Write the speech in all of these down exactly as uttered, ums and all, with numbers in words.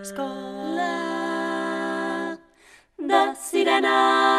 Escola de sirenes.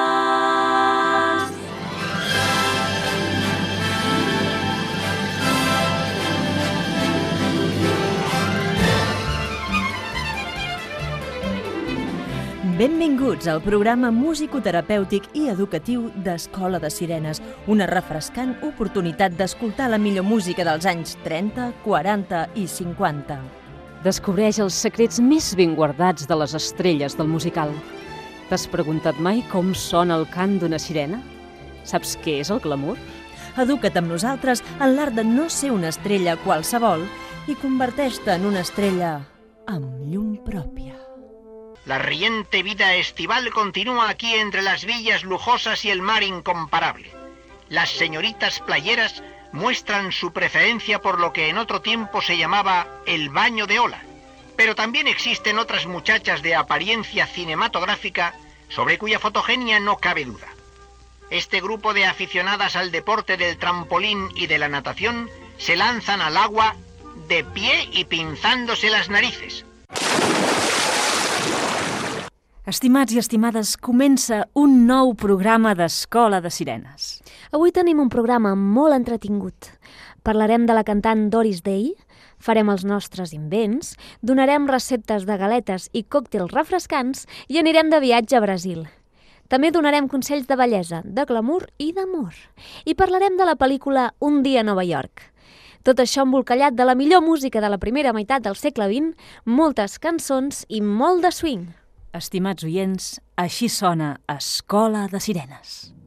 Benvinguts al programa musicoterapèutic i educatiu d'Escola de Sirenes, una refrescant oportunitat d'escoltar la millor música dels anys trenta, quaranta i cinquanta. Descobreix els secrets més ben guardats de les estrelles del musical. T'has preguntat mai com sona el cant d'una sirena? Saps què és el glamour? Educa't amb nosaltres en l'art de no ser una estrella qualsevol i converteix-te en una estrella amb llum pròpia. La riente vida estival continúa aquí entre las villas lujosas y el mar incomparable. Las señoritas playeras muestran su preferencia por lo que en otro tiempo se llamaba el baño de ola. Pero también existen otras muchachas de apariencia cinematográfica sobre cuya fotogenia no cabe duda. Este grupo de aficionadas al deporte del trampolín y de la natación se lanzan al agua de pie y pinzándose las narices. Estimats i estimades, comença un nou programa d'Escola de Sirenes. Avui tenim un programa molt entretingut. Parlarem de la cantant Doris Day, farem els nostres invents, donarem receptes de galetes i còctels refrescants i anirem de viatge a Brasil. També donarem consells de bellesa, de glamour i d'amor. I parlarem de la pel·lícula Un dia a Nova York. Tot això embolcallat de la millor música de la primera meitat del segle vint, moltes cançons i molt de swing. Estimats oients, així sona Escola de Sirenes.